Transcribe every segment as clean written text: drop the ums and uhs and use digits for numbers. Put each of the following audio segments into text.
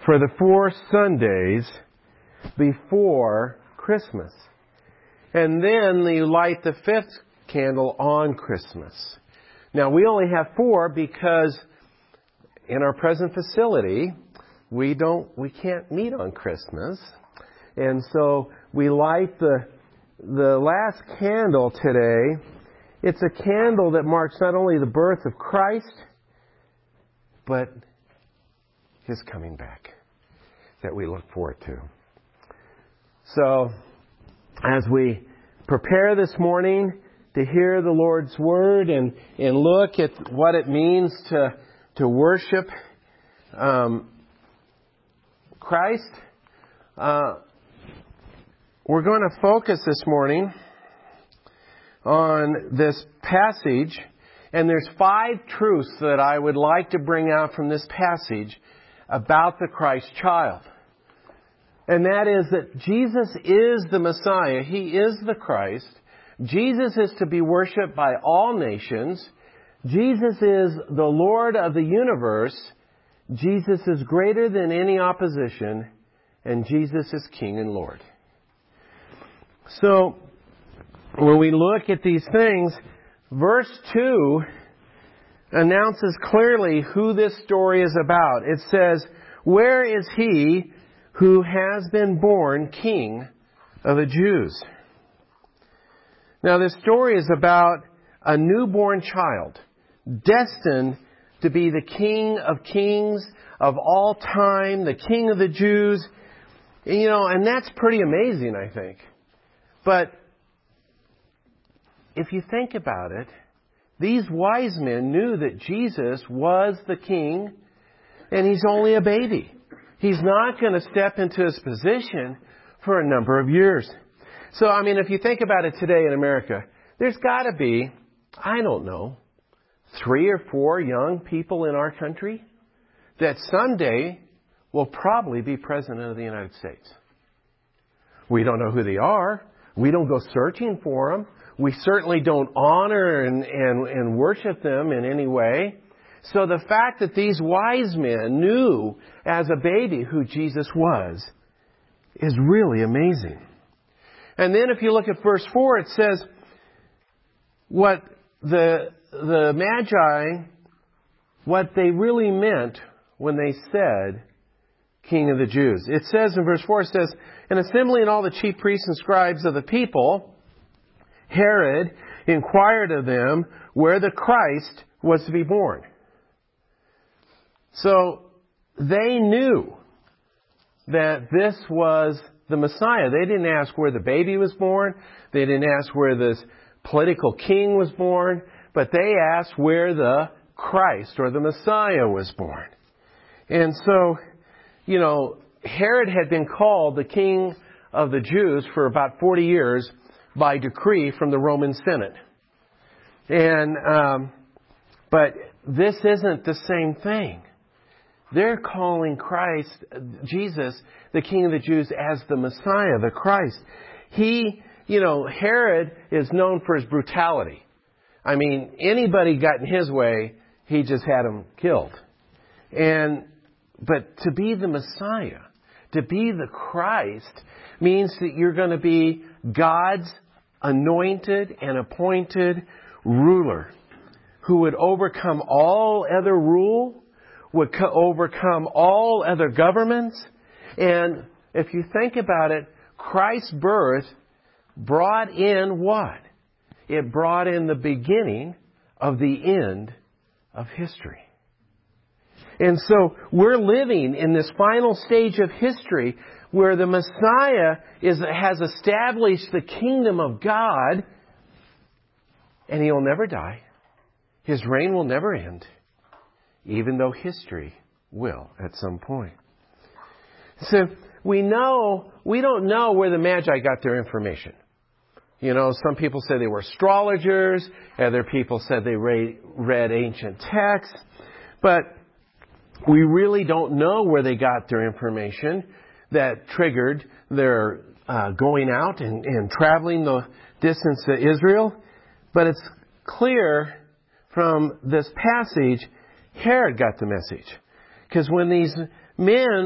for the 4 Sundays before Christmas. And then you light the 5th candle on Christmas. Now, we only have 4 because in our present facility, we can't meet on Christmas. And so we light the last candle today. It's a candle that marks not only the birth of Christ, but His coming back that we look forward to. So, as we prepare this morning to hear the Lord's Word and look at what it means to worship Christ, we're going to focus this morning on this passage. And there's 5 truths that I would like to bring out from this passage about the Christ child. And that is that Jesus is the Messiah. He is the Christ. Jesus is to be worshipped by all nations. Jesus is the Lord of the universe. Jesus is greater than any opposition. And Jesus is King and Lord. So, when we look at these things, verse 2 announces clearly who this story is about. It says, "Where is He who has been born King of the Jews?" Now, this story is about a newborn child destined to be the King of Kings of all time, the King of the Jews. And that's pretty amazing, I think. But if you think about it, these wise men knew that Jesus was the King, and He's only a baby. He's not going to step into His position for a number of years. So, if you think about it today in America, there's got to be, 3 or 4 young people in our country that someday will probably be President of the United States. We don't know who they are. We don't go searching for them. We certainly don't honor and worship them in any way. So the fact that these wise men knew as a baby who Jesus was is really amazing. And then if you look at verse 4, it says what the Magi, what they really meant when they said King of the Jews. It says in verse 4, it says, "An assembly and all the chief priests and scribes of the people, Herod inquired of them where the Christ was to be born." So they knew that this was the Messiah. They didn't ask where the baby was born. They didn't ask where this political king was born. But they asked where the Christ or the Messiah was born. And so, Herod had been called the King of the Jews for about 40 years by decree from the Roman Senate. But this isn't the same thing. They're calling Christ, Jesus, the King of the Jews, as the Messiah, the Christ. Herod is known for his brutality. Anybody got in his way, he just had them killed. But to be the Messiah, to be the Christ, means that you're going to be God's anointed and appointed ruler who would overcome all other rule, would overcome all other governments. And if you think about it, Christ's birth brought in what? It brought in the beginning of the end of history. And so we're living in this final stage of history where the Messiah has established the kingdom of God, and He'll never die. His reign will never end, even though history will at some point. So we don't know where the Magi got their information. Some people say they were astrologers. Other people said they read ancient texts. But we really don't know where they got their information that triggered their going out and traveling the distance to Israel. But it's clear from this passage, Herod got the message. Because when these men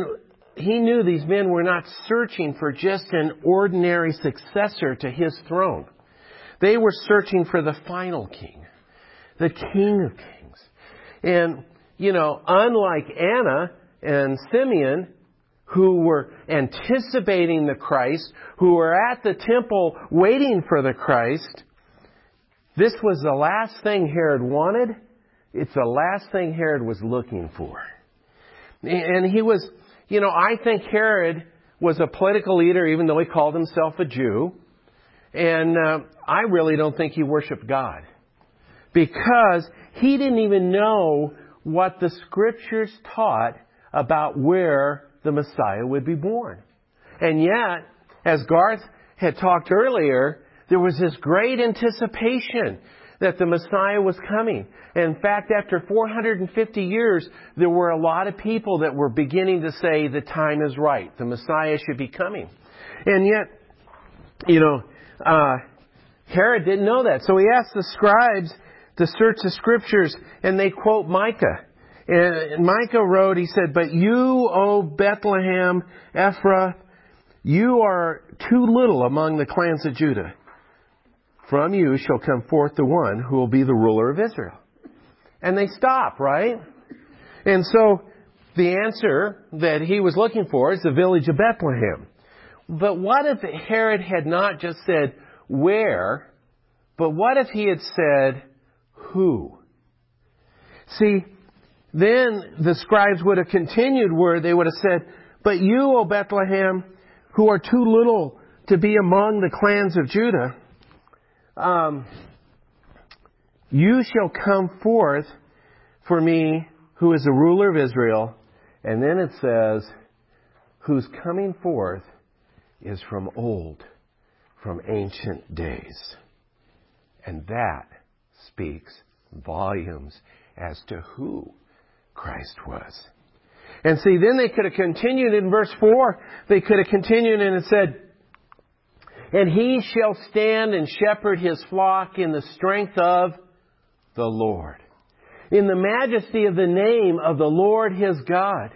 he knew these men were not searching for just an ordinary successor to his throne. They were searching for the final king, the King of Kings. And, unlike Anna and Simeon, who were anticipating the Christ, who were at the temple waiting for the Christ, this was the last thing Herod wanted. It's the last thing Herod was looking for. And he was, I think Herod was a political leader, even though he called himself a Jew. And I really don't think he worshiped God, because he didn't even know what the Scriptures taught about where the Messiah would be born. And yet, as Garth had talked earlier, there was this great anticipation that the Messiah was coming. And in fact, after 450 years, there were a lot of people that were beginning to say the time is right. The Messiah should be coming. And yet, Herod didn't know that. So he asked the scribes to search the Scriptures, and they quote Micah. And Micah wrote, he said, "But you, O Bethlehem Ephrathah, you are too little among the clans of Judah. From you shall come forth the one who will be the ruler of Israel." And they stop, right? And so the answer that he was looking for is the village of Bethlehem. But what if Herod had not just said where, but what if he had said who? See, then the scribes would have continued where they would have said, "But you, O Bethlehem, who are too little to be among the clans of Judah, you shall come forth for me, who is the ruler of Israel." And then it says, "whose coming forth is from old, from ancient days." And that speaks volumes as to who Christ was. And see, then they could have continued in verse 4. They could have continued and it said, "And he shall stand and shepherd his flock in the strength of the Lord, in the majesty of the name of the Lord his God.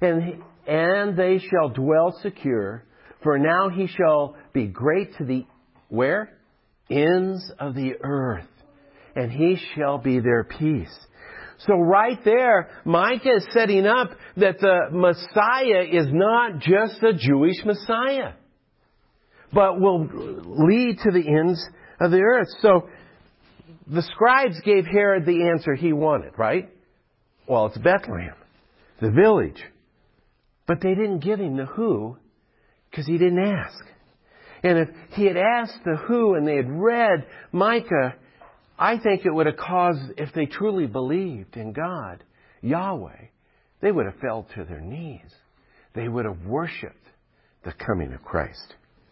And they shall dwell secure, for now he shall be great to the," where? "Ends of the earth. And he shall be their peace." So right there, Micah is setting up that the Messiah is not just a Jewish Messiah, but will lead to the ends of the earth. So the scribes gave Herod the answer he wanted, right? Well, it's Bethlehem, the village. But they didn't give him the who, because he didn't ask. And if he had asked the who and they had read Micah, I think it would have caused, if they truly believed in God, Yahweh, they would have fell to their knees. They would have worshipped the coming of Christ.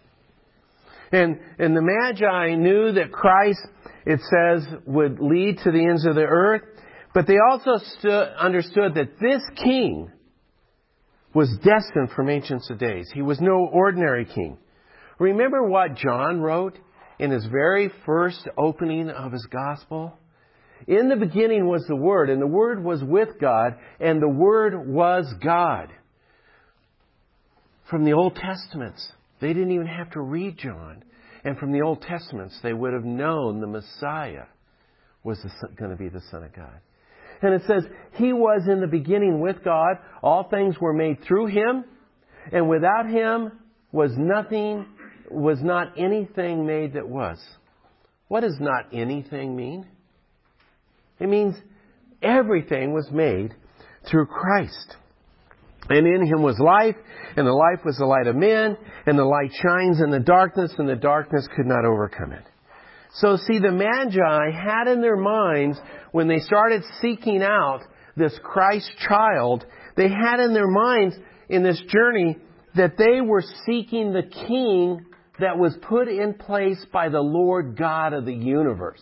And the Magi knew that Christ, it says, would lead to the ends of the earth. But they also understood that this king was destined from ancient days. He was no ordinary king. Remember what John wrote in his very first opening of his gospel? "In the beginning was the Word, and the Word was with God, and the Word was God." From the Old Testaments, they didn't even have to read John. And from the Old Testaments, they would have known the Messiah was going to be the Son of God. And it says, "He was in the beginning with God. All things were made through Him. And without Him was not anything made that was." What does not anything mean? It means everything was made through Christ. "And in Him was life, and the life was the light of men, and the light shines in the darkness, and the darkness could not overcome it." So see, the Magi had in their minds, when they started seeking out this Christ child, they had in their minds in this journey that they were seeking the king that was put in place by the Lord God of the universe,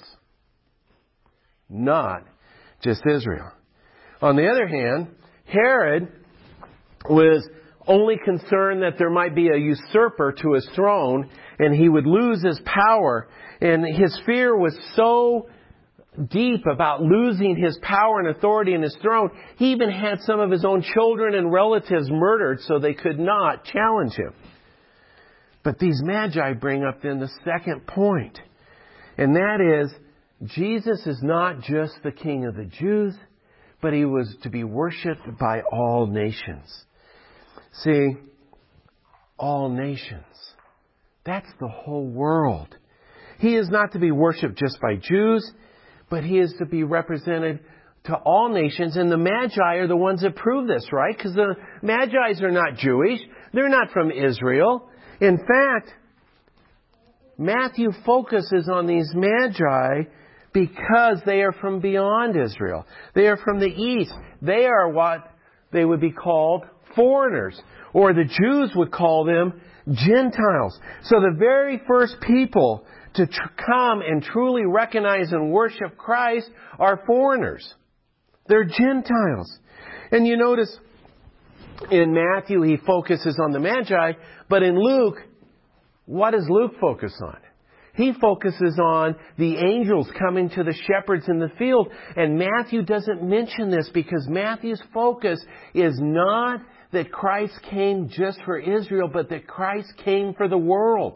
not just Israel. On the other hand, Herod was only concerned that there might be a usurper to his throne and he would lose his power. And his fear was so deep about losing his power and authority and his throne. He even had some of his own children and relatives murdered so they could not challenge him. But these Magi bring up then the second point. And that is, Jesus is not just the King of the Jews, but He was to be worshipped by all nations. See, all nations. That's the whole world. He is not to be worshipped just by Jews, but He is to be represented to all nations. And the Magi are the ones that prove this, right? Because the Magi's are not Jewish. They're not from Israel. In fact, Matthew focuses on these Magi because they are from beyond Israel. They are from the east. They are what they would be called foreigners. Or the Jews would call them Gentiles. So the very first people to come and truly recognize and worship Christ are foreigners. They're Gentiles. And you notice in Matthew he focuses on the Magi, but in Luke, what does Luke focus on? He focuses on the angels coming to the shepherds in the field. And Matthew doesn't mention this because Matthew's focus is not that Christ came just for Israel, but that Christ came for the world.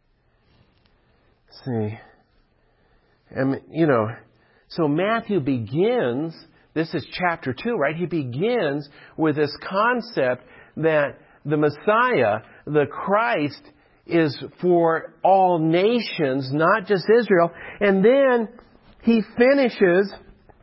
See, so Matthew begins, this is chapter 2, right? He begins with this concept that the Messiah, the Christ, is for all nations, not just Israel. And then he finishes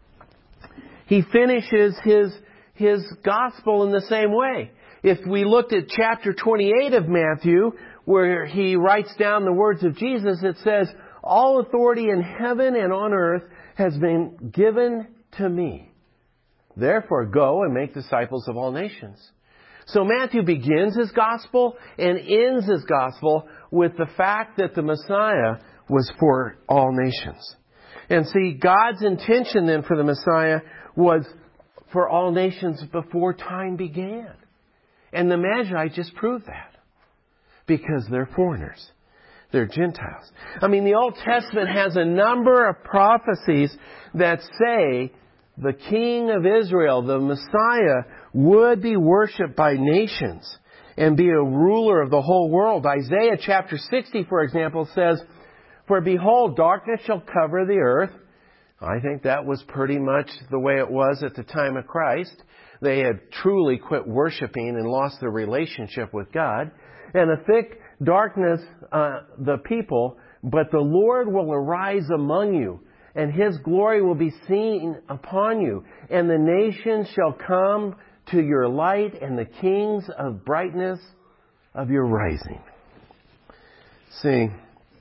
his gospel in the same way. If we looked at chapter 28 of Matthew, where he writes down the words of Jesus, it says, "All authority in heaven and on earth has been given to me. Therefore go and make disciples of all nations." So Matthew begins his gospel and ends his gospel with the fact that the Messiah was for all nations. And see, God's intention then for the Messiah was for all nations before time began. And the Magi just proved that. Because they're foreigners. They're Gentiles. I mean, the Old Testament has a number of prophecies that say the King of Israel, the Messiah, would be worshipped by nations and be a ruler of the whole world. Isaiah chapter 60, for example, says, "For behold, darkness shall cover the earth." I think that was pretty much the way it was at the time of Christ. They had truly quit worshiping and lost their relationship with God. "And a thick darkness the people, but the Lord will arise among you, and His glory will be seen upon you. And the nations shall come to your light, and the kings of brightness of your rising." See,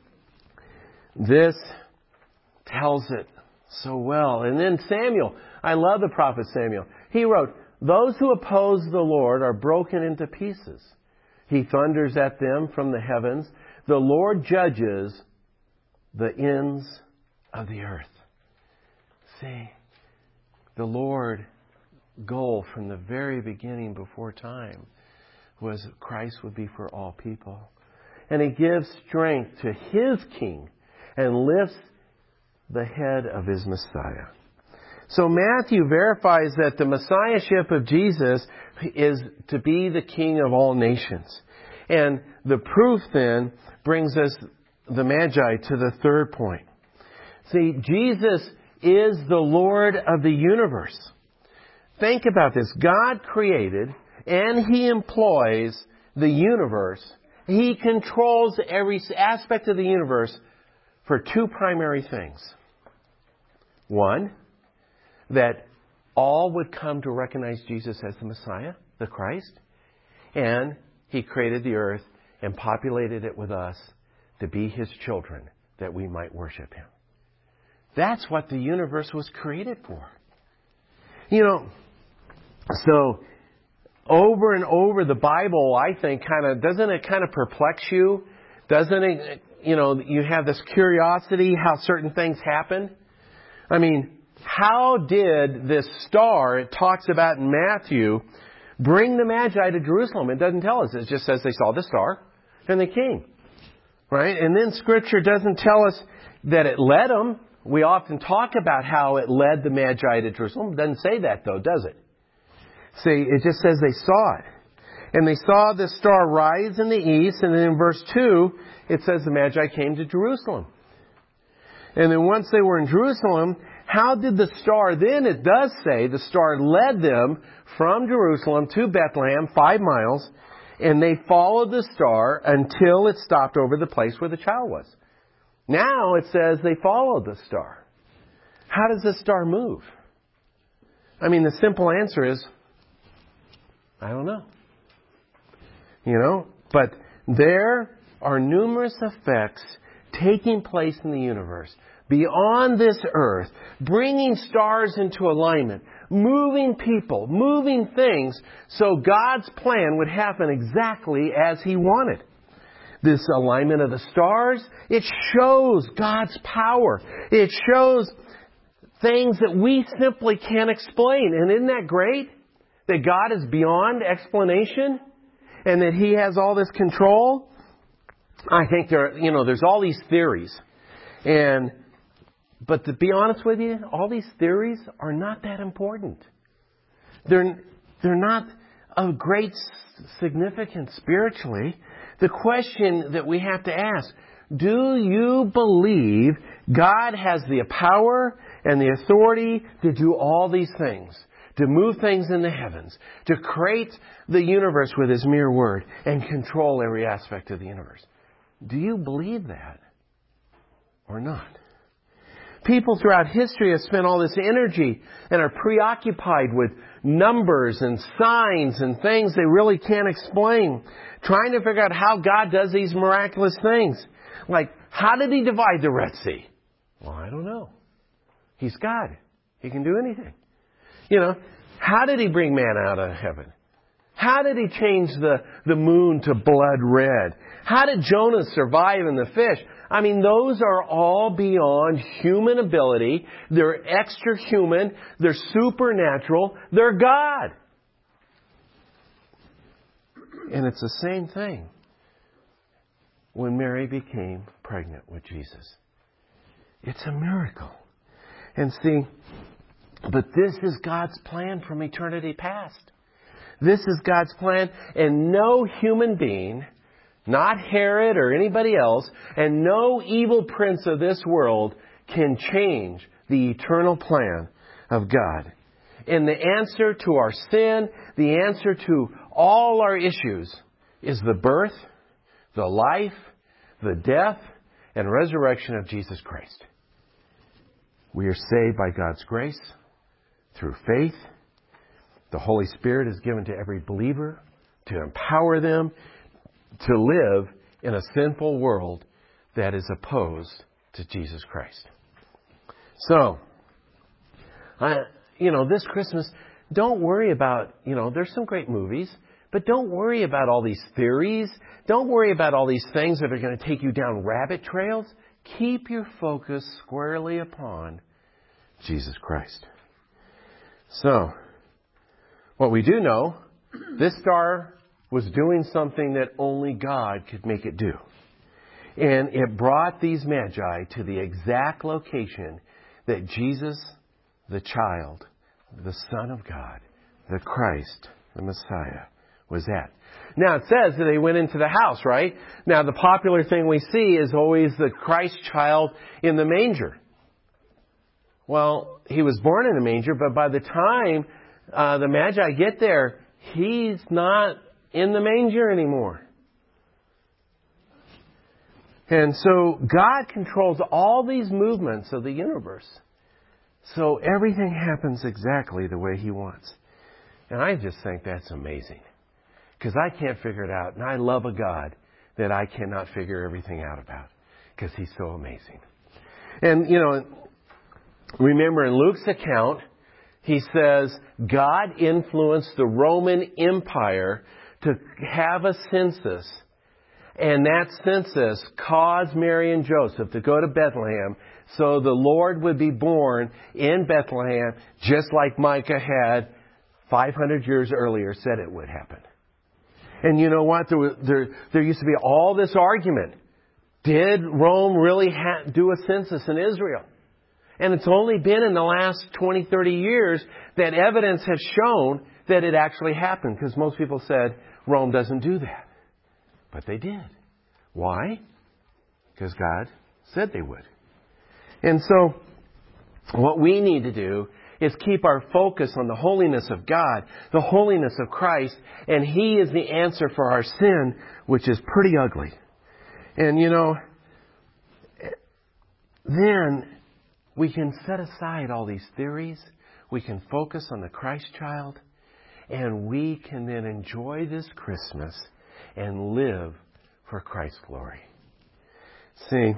this tells it so well. And then Samuel, I love the prophet Samuel. He wrote, "Those who oppose the Lord are broken into pieces. He thunders at them from the heavens. The Lord judges the ends of the earth." See, the Lord's goal from the very beginning before time was that Christ would be for all people. And He gives strength to His King and lifts the head of His Messiah. So Matthew verifies that the Messiahship of Jesus is to be the King of all nations. And the proof then brings us, the Magi, to the third point. See, Jesus is the Lord of the universe. Think about this. God created and He employs the universe. He controls every aspect of the universe for two primary things. One, that all would come to recognize Jesus as the Messiah, the Christ. And He created the earth and populated it with us to be His children, that we might worship Him. That's what the universe was created for. So over and over the Bible, I think, doesn't it perplex you? Doesn't it, you have this curiosity how certain things happen? I mean, how did this star, it talks about in Matthew, bring the Magi to Jerusalem? It doesn't tell us. It just says they saw the star and they came. Right? And then Scripture doesn't tell us that it led them. we often talk about how it led the Magi to Jerusalem. It doesn't say that though, does it? See, it just says they saw it. And they saw the star rise in the east, and then in verse 2, it says the Magi came to Jerusalem. And then once they were in Jerusalem, how did the star, then it does say the star led them from Jerusalem to Bethlehem, 5 miles, and they followed the star until it stopped over the place where the child was. Now it says they followed the star. How does the star move? I mean, the simple answer is, I don't know. But there are numerous effects taking place in the universe, beyond this earth, bringing stars into alignment, moving people, moving things, so God's plan would happen exactly as He wanted. This alignment of the stars, it shows God's power. It shows things that we simply can't explain. And isn't that great? That God is beyond explanation and that He has all this control. I think there's all these theories. But to be honest with you, all these theories are not that important. They're not of great significance spiritually. The question that we have to ask, do you believe God has the power and the authority to do all these things? To move things in the heavens, to create the universe with His mere word and control every aspect of the universe. Do you believe that or not? People throughout history have spent all this energy and are preoccupied with numbers and signs and things they really can't explain, trying to figure out how God does these miraculous things. Like, how did He divide the Red Sea? Well, I don't know. He's God. He can do anything. How did He bring man out of heaven? How did He change the moon to blood red? How did Jonah survive in the fish? I mean, those are all beyond human ability. They're extra human. They're supernatural. They're God. And it's the same thing when Mary became pregnant with Jesus. It's a miracle. And see, but this is God's plan from eternity past. This is God's plan, and no human being, not Herod or anybody else, and no evil prince of this world can change the eternal plan of God. And the answer to our sin, the answer to all our issues, is the birth, the life, the death, and resurrection of Jesus Christ. We are saved by God's grace through faith. The Holy Spirit is given to every believer to empower them to live in a sinful world that is opposed to Jesus Christ. So, this Christmas, don't worry about, there's some great movies, but don't worry about all these theories. Don't worry about all these things that are going to take you down rabbit trails. Keep your focus squarely upon Jesus Christ. So, what we do know, this star was doing something that only God could make it do. And it brought these Magi to the exact location that Jesus, the child, the Son of God, the Christ, the Messiah, was at. Now, it says that they went into the house, right? Now, the popular thing we see is always the Christ child in the manger. Well, He was born in a manger, but by the time the Magi get there, He's not in the manger anymore. And so God controls all these movements of the universe. So everything happens exactly the way He wants. And I just think that's amazing. Because I can't figure it out. And I love a God that I cannot figure everything out about. Because He's so amazing. And, remember in Luke's account, he says God influenced the Roman Empire to have a census. And that census caused Mary and Joseph to go to Bethlehem so the Lord would be born in Bethlehem, just like Micah had 500 years earlier said it would happen. And you know what? There used to be all this argument. Did Rome really do a census in Israel? And it's only been in the last 20, 30 years that evidence has shown that it actually happened. Because most people said Rome doesn't do that. But they did. Why? Because God said they would. And so what we need to do is keep our focus on the holiness of God, the holiness of Christ, and He is the answer for our sin, which is pretty ugly. And then we can set aside all these theories. We can focus on the Christ child, and we can then enjoy this Christmas and live for Christ's glory. See,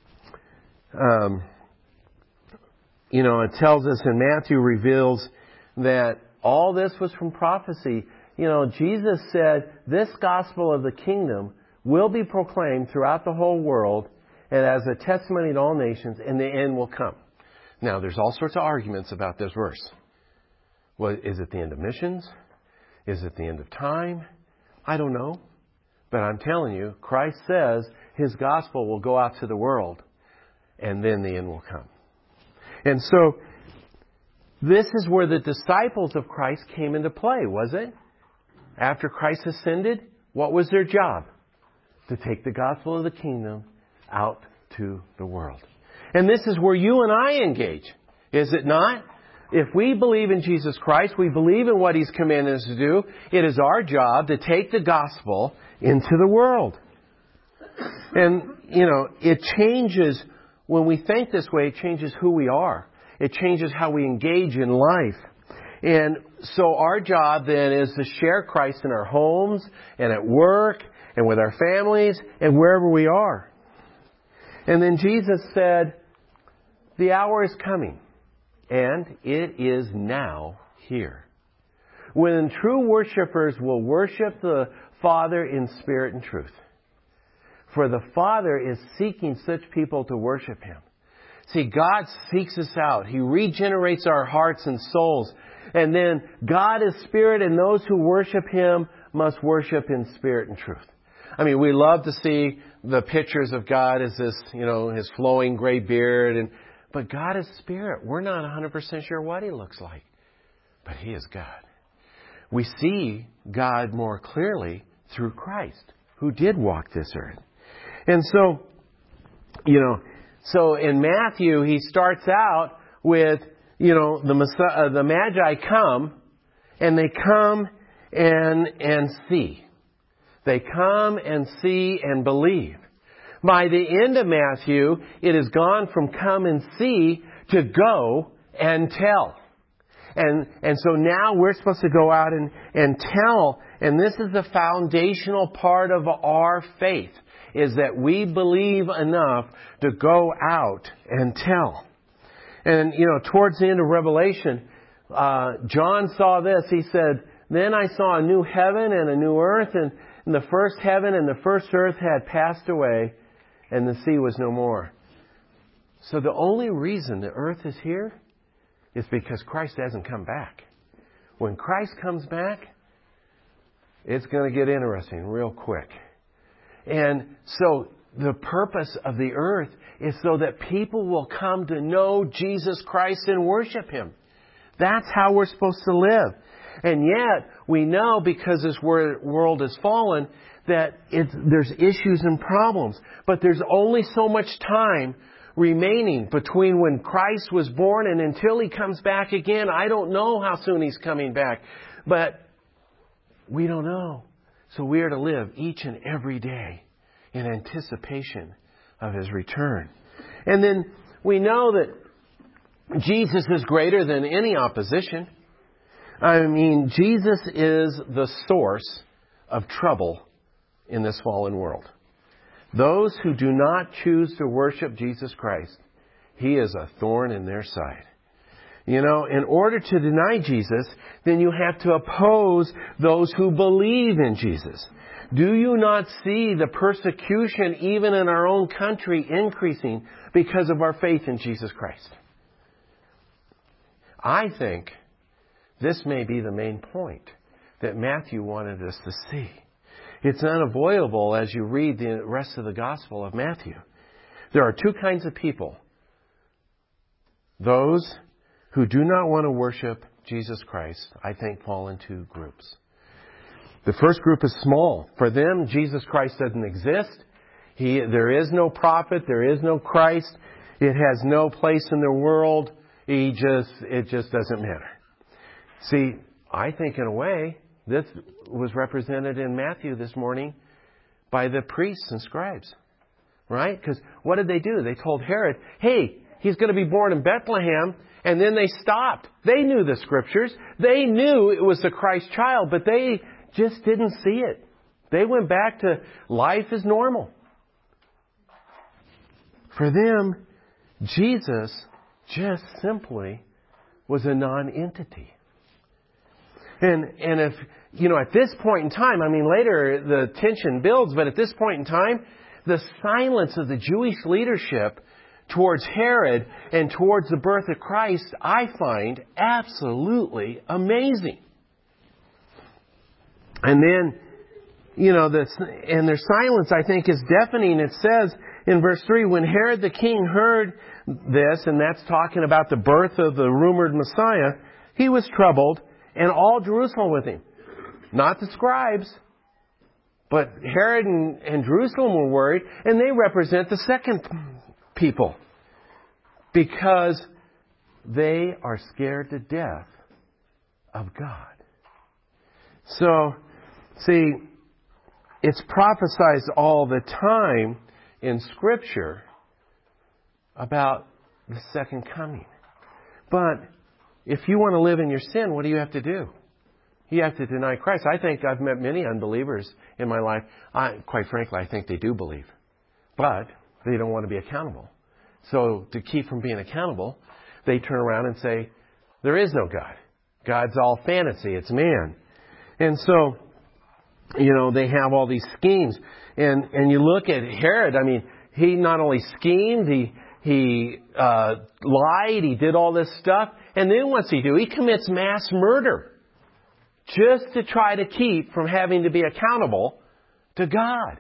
it tells us, and Matthew reveals that all this was from prophecy. Jesus said, this gospel of the kingdom will be proclaimed throughout the whole world and as a testimony to all nations, and the end will come. Now, there's all sorts of arguments about this verse. Well, is it the end of missions? Is it the end of time? I don't know. But I'm telling you, Christ says His gospel will go out to the world, and then the end will come. And so, this is where the disciples of Christ came into play, was it? After Christ ascended, what was their job? To take the gospel of the kingdom out to the world. And this is where you and I engage, is it not? If we believe in Jesus Christ, we believe in what He's commanded us to do, it is our job to take the gospel into the world. And, it changes, when we think this way, it changes who we are. It changes how we engage in life. And so our job then is to share Christ in our homes and at work and with our families and wherever we are. And then Jesus said, the hour is coming, and it is now here, when true worshipers will worship the Father in spirit and truth. For the Father is seeking such people to worship Him. See, God seeks us out. He regenerates our hearts and souls. And then God is spirit, and those who worship Him must worship in spirit and truth. I mean, we love to see the pictures of God as this, His flowing gray beard. But God is spirit. We're not 100% sure what He looks like. But He is God. We see God more clearly through Christ, who did walk this earth. And so, so in Matthew, he starts out with, the Magi come, and they come and see. They come and see and believe. By the end of Matthew, it has gone from come and see to go and tell. And so now we're supposed to go out and tell. And this is the foundational part of our faith, is that we believe enough to go out and tell. And, towards the end of Revelation, John saw this. He said, then I saw a new heaven and a new earth, and the first heaven and the first earth had passed away, and the sea was no more. So the only reason the earth is here is because Christ hasn't come back. When Christ comes back, it's going to get interesting real quick. And so the purpose of the earth is so that people will come to know Jesus Christ and worship Him. That's how we're supposed to live. And yet, we know, because this world has fallen, that there's issues and problems. But there's only so much time remaining between when Christ was born and until He comes back again. I don't know how soon He's coming back. But we don't know. So we are to live each and every day in anticipation of His return. And then we know that Jesus is greater than any opposition. I mean, Jesus is the source of trouble in this fallen world. Those who do not choose to worship Jesus Christ, He is a thorn in their side. In order to deny Jesus, then you have to oppose those who believe in Jesus. Do you not see the persecution even in our own country increasing because of our faith in Jesus Christ? I think this may be the main point that Matthew wanted us to see. It's unavoidable as you read the rest of the Gospel of Matthew. There are two kinds of people Those who do not want to worship Jesus Christ, I think, fall in two groups. The first group is small. For them, Jesus Christ doesn't exist. There is no prophet. There is no Christ. It has no place in the world. It just doesn't matter. See, I think in a way, this was represented in Matthew this morning by the priests and scribes. Right? Because what did they do? They told Herod, hey, he's going to be born in Bethlehem. And then they stopped. They knew the scriptures. They knew it was the Christ child, but they just didn't see it. They went back to life as normal. For them, Jesus just simply was a non-entity. And if, at this point in time, later the tension builds, but at this point in time, the silence of the Jewish leadership towards Herod and towards the birth of Christ, I find absolutely amazing. And then, and their silence, I think, is deafening. It says in verse 3, when Herod the king heard this, and that's talking about the birth of the rumored Messiah, he was troubled, and all Jerusalem with him. Not the scribes, but Herod and Jerusalem were worried, and they represent the second people, because they are scared to death of God. So, see, it's prophesied all the time in Scripture about the second coming. But if you want to live in your sin, what do you have to do? You have to deny Christ. I think I've met many unbelievers in my life. Quite frankly, I think they do believe. But they don't want to be accountable. So to keep from being accountable, they turn around and say, there is no God. God's all fantasy. It's man. And so, they have all these schemes. And you look at Herod, he not only schemed, he lied, he did all this stuff. And then what's he do? He commits mass murder just to try to keep from having to be accountable to God.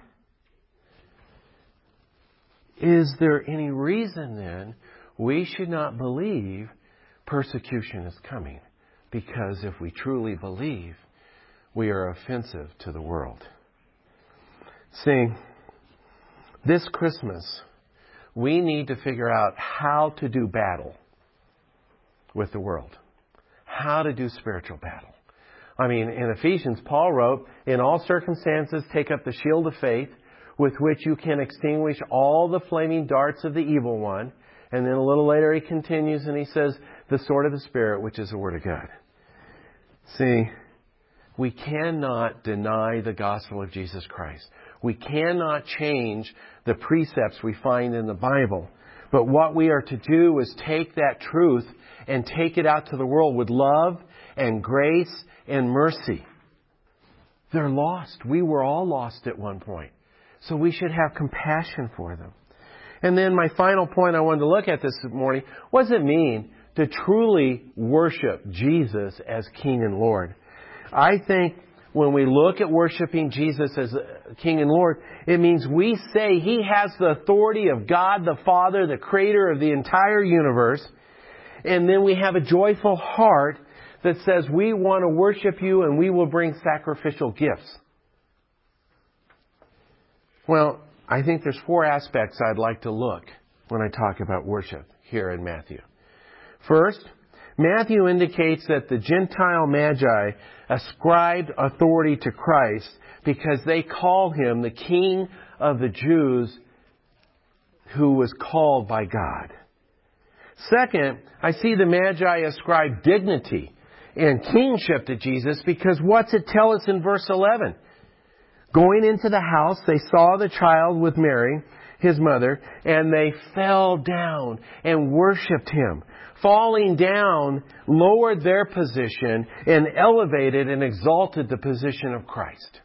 Is there any reason then we should not believe persecution is coming? Because if we truly believe, we are offensive to the world. See, this Christmas, we need to figure out how to do battle with the world. How to do spiritual battle. In Ephesians, Paul wrote, in all circumstances, take up the shield of faith, with which you can extinguish all the flaming darts of the evil one. And then a little later he continues and he says, the sword of the Spirit, which is the Word of God. See, we cannot deny the gospel of Jesus Christ. We cannot change the precepts we find in the Bible. But what we are to do is take that truth and take it out to the world with love and grace and mercy. They're lost. We were all lost at one point. So we should have compassion for them. And then my final point I wanted to look at this morning, what does it mean to truly worship Jesus as King and Lord? I think when we look at worshiping Jesus as King and Lord, it means we say He has the authority of God the Father, the Creator of the entire universe. And then we have a joyful heart that says we want to worship You and we will bring sacrificial gifts. Well, I think there's 4 aspects I'd like to look when I talk about worship here in Matthew. First, Matthew indicates that the Gentile Magi ascribed authority to Christ because they call Him the King of the Jews who was called by God. Second, I see the Magi ascribe dignity and kingship to Jesus because what's it tell us in verse 11? Going into the house, they saw the child with Mary, His mother, and they fell down and worshipped Him. Falling down lowered their position and elevated and exalted the position of Christ.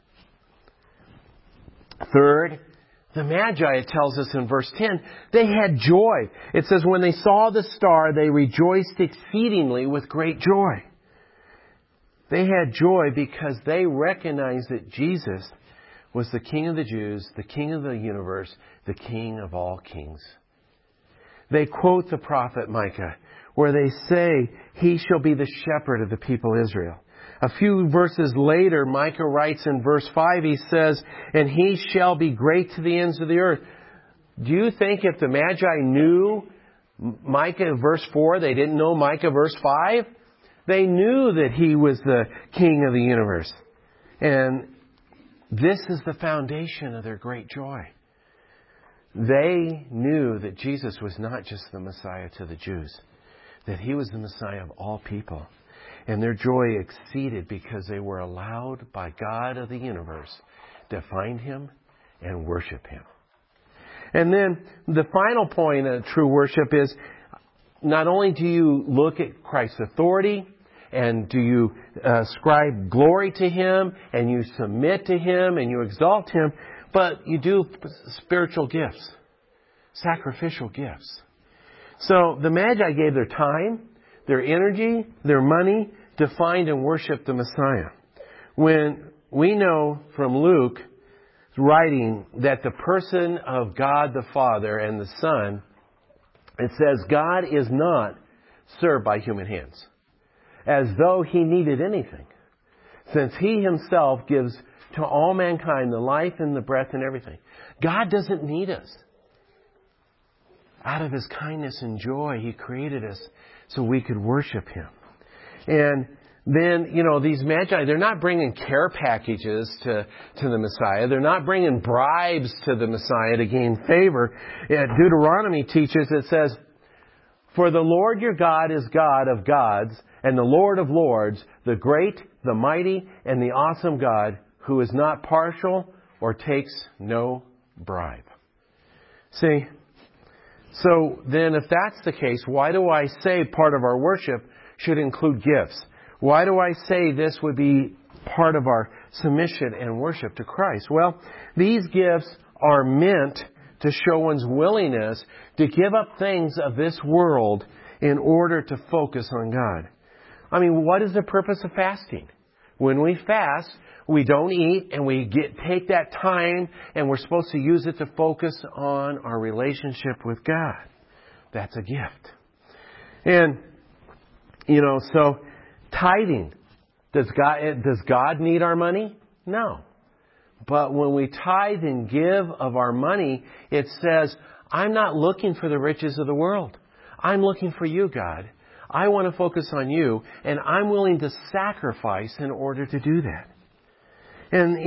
Third, the Magi, it tells us in verse 10, they had joy. It says, when they saw the star, they rejoiced exceedingly with great joy. They had joy because they recognized that Jesus was the King of the Jews, the King of the universe, the King of all kings. They quote the prophet Micah, where they say, He shall be the shepherd of the people Israel. A few verses later, Micah writes in verse 5, he says, and He shall be great to the ends of the earth. Do you think if the Magi knew Micah verse 4, they didn't know Micah verse 5? They knew that He was the King of the universe. And this is the foundation of their great joy. They knew that Jesus was not just the Messiah to the Jews, that He was the Messiah of all people. And their joy exceeded because they were allowed by God of the universe to find Him and worship Him. And then the final point of true worship is not only do you look at Christ's authority and do you ascribe glory to Him and you submit to Him and you exalt Him, but you do spiritual gifts, sacrificial gifts. So the Magi gave their time, their energy, their money to find and worship the Messiah. When we know from Luke writing that the person of God the Father and the Son, it says God is not served by human hands, as though He needed anything, since He Himself gives to all mankind the life and the breath and everything. God doesn't need us. Out of His kindness and joy, He created us so we could worship Him. And then, these Magi, they're not bringing care packages to the Messiah. They're not bringing bribes to the Messiah to gain favor. Deuteronomy teaches, it says, for the Lord your God is God of gods and the Lord of lords, the great, the mighty, and the awesome God, who is not partial or takes no bribe. See, so then if that's the case, why do I say part of our worship should include gifts? Why do I say this would be part of our submission and worship to Christ? Well, these gifts are meant to show one's willingness to give up things of this world in order to focus on God. I mean, what is the purpose of fasting? When we fast, we don't eat and we take that time and we're supposed to use it to focus on our relationship with God. That's a gift. And, so tithing, does God need our money? No. But when we tithe and give of our money, it says, I'm not looking for the riches of the world. I'm looking for you, God. I want to focus on you, and I'm willing to sacrifice in order to do that. And,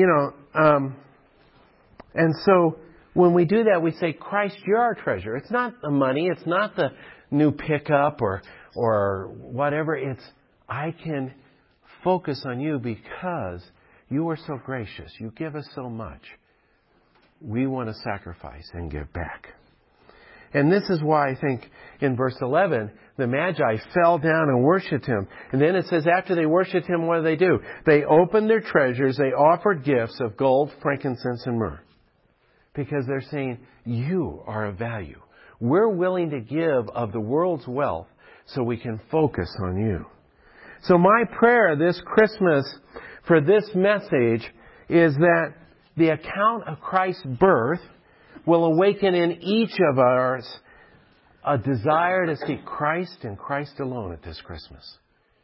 and so when we do that, we say, Christ, you're our treasure. It's not the money. It's not the new pickup or whatever. It's, I can focus on you because you are so gracious. You give us so much. We want to sacrifice and give back. And this is why I think in verse 11, the Magi fell down and worshipped Him. And then it says after they worshipped Him, what do? They opened their treasures. They offered gifts of gold, frankincense, and myrrh. Because they're saying, you are of value. We're willing to give of the world's wealth so we can focus on you. So my prayer this Christmas for this message is that the account of Christ's birth will awaken in each of us a desire to see Christ and Christ alone at this Christmas.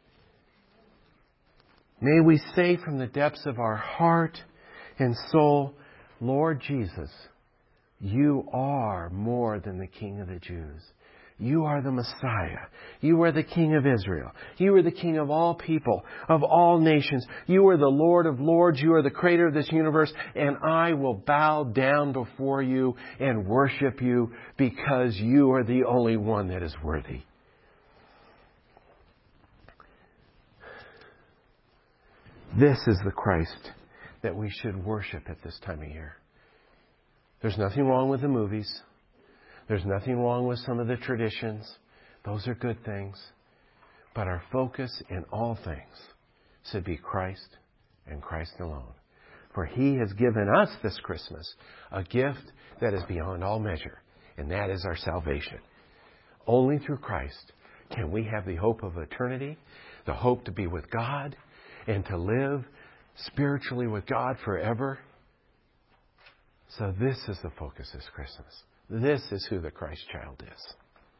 May we say from the depths of our heart and soul, Lord Jesus, you are more than the King of the Jews. You are the Messiah. You are the King of Israel. You are the King of all people, of all nations. You are the Lord of lords. You are the creator of this universe. And I will bow down before you and worship you because you are the only one that is worthy. This is the Christ that we should worship at this time of year. There's nothing wrong with the movies. There's nothing wrong with some of the traditions. Those are good things. But our focus in all things should be Christ and Christ alone. For He has given us this Christmas a gift that is beyond all measure, and that is our salvation. Only through Christ can we have the hope of eternity, the hope to be with God, and to live spiritually with God forever. So this is the focus this Christmas. This is who the Christ child is.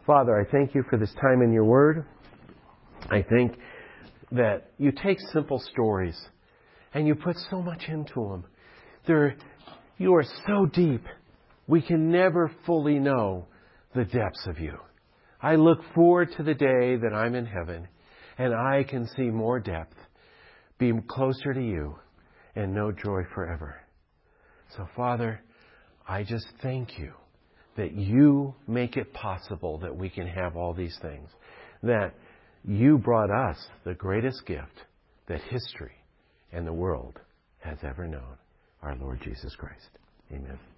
Father, I thank you for this time in your word. I think that you take simple stories and you put so much into them. You are so deep. We can never fully know the depths of you. I look forward to the day that I'm in heaven and I can see more depth, be closer to you, and know joy forever. So, Father, I just thank you that you make it possible that we can have all these things, that you brought us the greatest gift that history and the world has ever known, our Lord Jesus Christ. Amen.